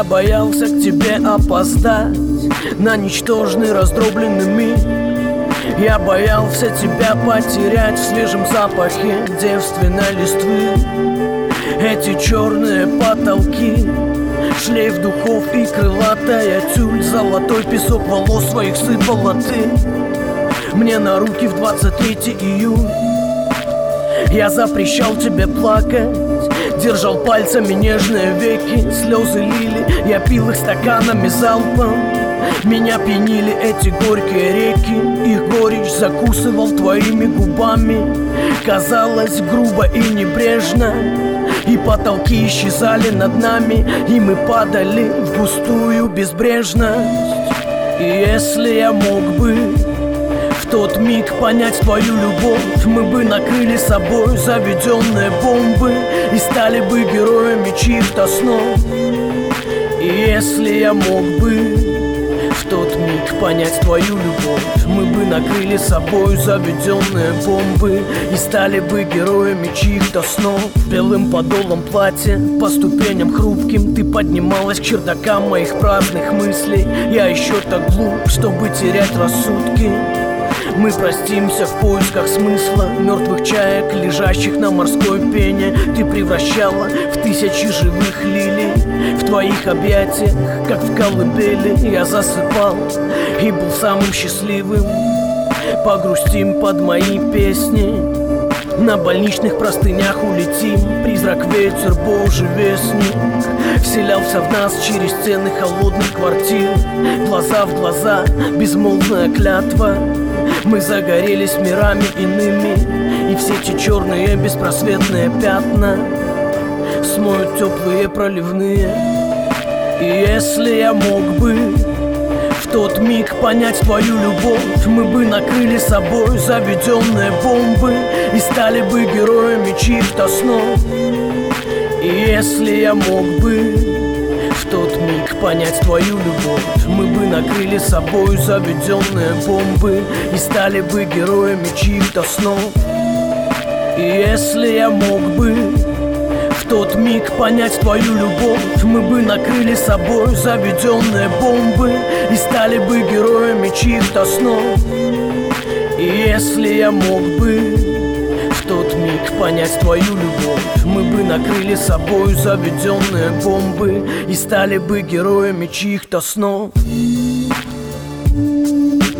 Я боялся к тебе опоздать на ничтожный раздробленный мир. Я боялся тебя потерять в свежем запахе девственной листвы. Эти черные потолки, шлейф духов и крылатая тюль, золотой песок волос своих сыпала ты мне на руки в 23 июня. Я запрещал тебе плакать, держал пальцами нежные веки. Слезы лили, я пил их стаканами залпом. Меня пьянили эти горькие реки. Их горечь закусывал твоими губами. Казалось грубо и небрежно, и потолки исчезали над нами, и мы падали в густую безбрежность. И если я мог бы в тот миг понять твою любовь, мы бы накрыли собой заведенные бомбы и стали бы героями чьих-то снов. И если я мог бы в тот миг понять твою любовь, мы бы накрыли собой заведенные бомбы и стали бы героями чьих-то снов. Белым подолом платья по ступеням хрупким ты поднималась к чердакам моих праздных мыслей. Я еще так глуп, чтобы терять рассудки. Мы простимся в поисках смысла мертвых чаек, лежащих на морской пене. Ты превращала в тысячи живых лилий. В твоих объятиях, как в колыбели, я засыпал и был самым счастливым. Погрустим под мои песни, на больничных простынях улетим. Призрак ветер, божий вестник, вселялся в нас через стены холодных квартир. Глаза в глаза, безмолвная клятва. Мы загорелись мирами иными, и все эти черные беспросветные пятна смоют теплые проливные. И если я мог бы в тот миг понять твою любовь, мы бы накрыли собой заведенные бомбы и стали бы героями чьих-то снов. И если я мог бы в тот миг понять твою любовь, мы бы накрыли собой заведенные бомбы и стали бы героями чьих-то снов. И если я мог бы в тот миг понять твою любовь, мы бы накрыли собой заведенные бомбы и стали бы героями чьих-то снов. И если я мог бы в тот миг понять твою любовь, мы бы накрыли собой заведенные бомбы и стали бы героями чьих-то снов.